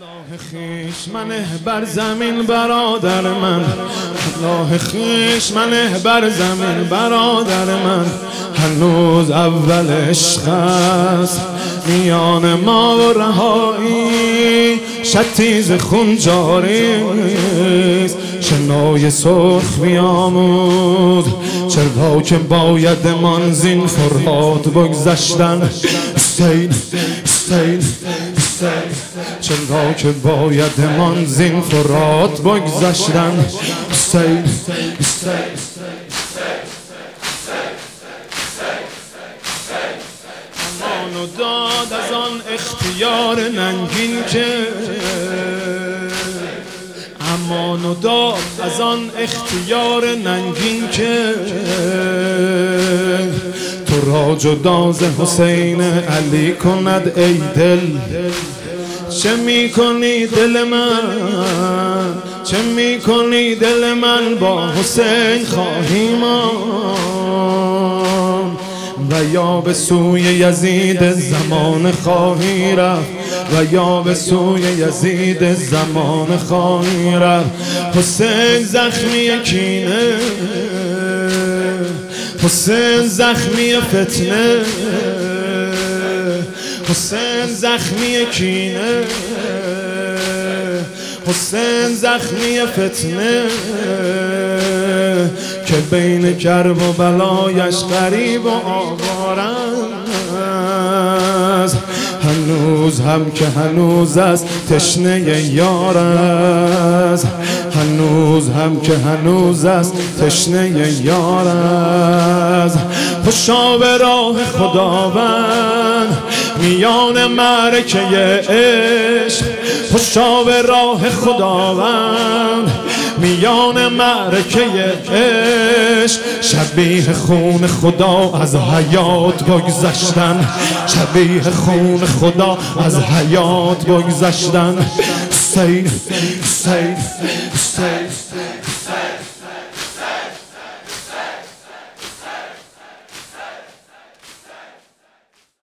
راه خویش منه بر زمین برادر من، راه خویش منه بر زمین برادر من. هنوز اول عشق است میان ما و رهایی، شتیز خون جاری است شنای سرخ بیاموز. چرا که باید من زین فرهاد بگذشتن حسین حسین حسین، چرا که باید من زین فرات بگذشتن حسین حسین. امان و داد از آن اختیار ننگین که، امان و داد از آن اختیار ننگین که، تو را جدا ز حسین علی کند ای دل. چه می دل من، چه می دل من، با حسین خواهی ماند و یا به سوی یزید زمان خواهی رفت، و یا به سوی یزید زمان خواهی رفت. حسین زخمی کینه، حسین زخمی فتنه، حسین زخمی کینه، حسین زخمی فتنه، که بین کرب و بلایش غریب و آواره است. هنوز هم که هنوز است تشنه یار است، هنوز هم که هنوز است تشنه یار است. خوشا به راه خداوند میان معرکه عشق، خوشا به راه خداوند میان معرکه عشق. شبیه خون خدا از حیات بگذشتن، شبیه خون خدا از حیات بگذشتن. حسین حسین حسین.